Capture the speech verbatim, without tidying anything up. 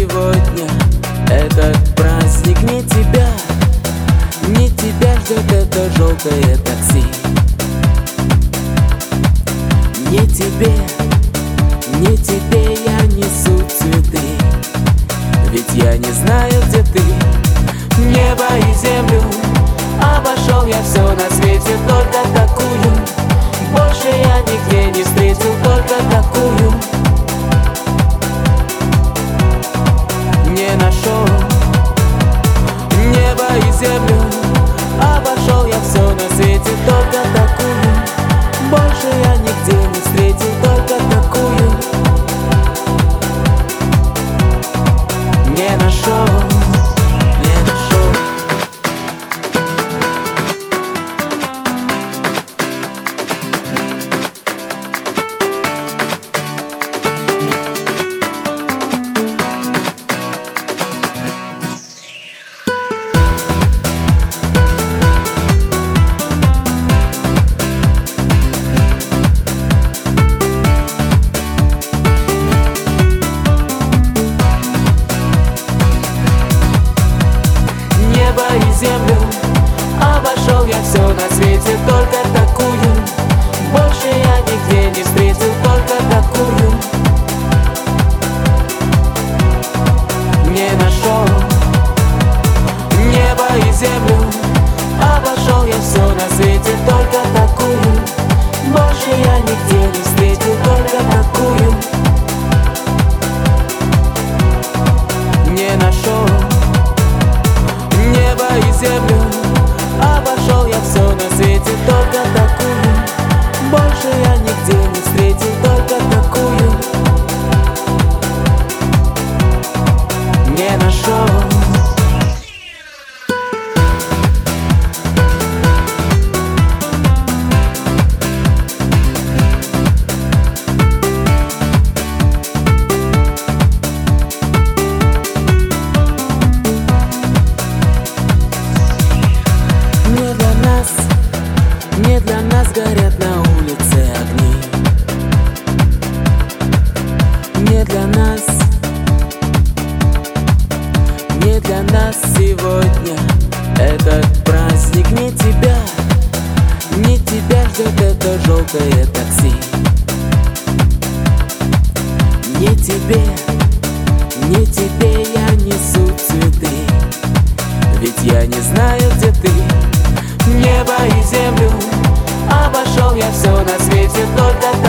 сегодня этот праздник не тебя, не тебя ждет это желтое такси. Не тебе, не тебе я несу цветы, ведь я не знаю, где ты. Небо и землю обошел я все на свете, только такую больше я нигде не встретил, только такую не нашел. Небо и землю обошел я все на свете, только такую больше я нигде не встретил, только такую не нашел. И землю обошел я все на свете, только такую больше я нигде не встретил, только такую не нашел. Небо и землю обошел я все на свете, только такую больше я нигде не встретил, только такую не нашел. Небо и землю обошел я все на свете, только такую больше я нигде не встретил, только такую не нашел. Не для нас горят на улице огни, не для нас, не для нас сегодня этот праздник не тебя, не тебя ждет это желтое такси. Не тебе, не тебе я несу цветы, ведь я не знаю, где ты. Небо и землю обошел я все на свете, только